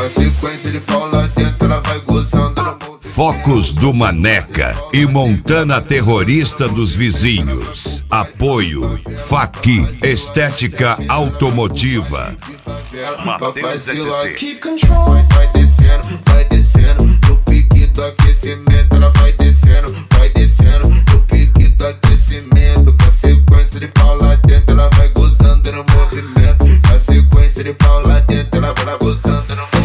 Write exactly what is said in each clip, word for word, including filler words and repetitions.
Na sequência de pau lá dentro, ela vai gozando no movimento. Focos do Maneca e Montana Terrorista dos Vizinhos. Apoio Faqui Estética Automotiva. Matheus S C. Vai, vai descendo, vai descendo. No pique do aquecimento, ela vai descendo, vai descendo. No pique do aquecimento. Na sequência de pau lá dentro, ela vai gozando no movimento. Na sequência de pau lá dentro, ela vai gozando no movimento.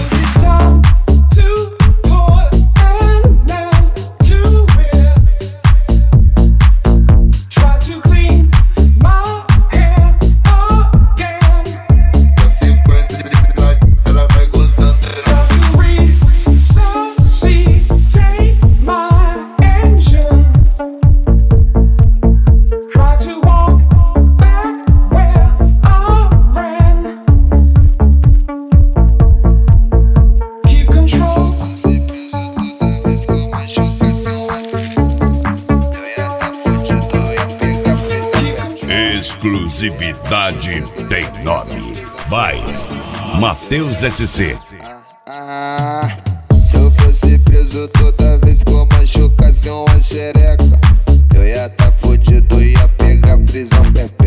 Exclusividade tem nome. Vai, Matheus S C. Ah, ah, se eu fosse preso toda vez que eu machucasse uma xereca, eu ia tá fudido, ia pegar prisão perpétua.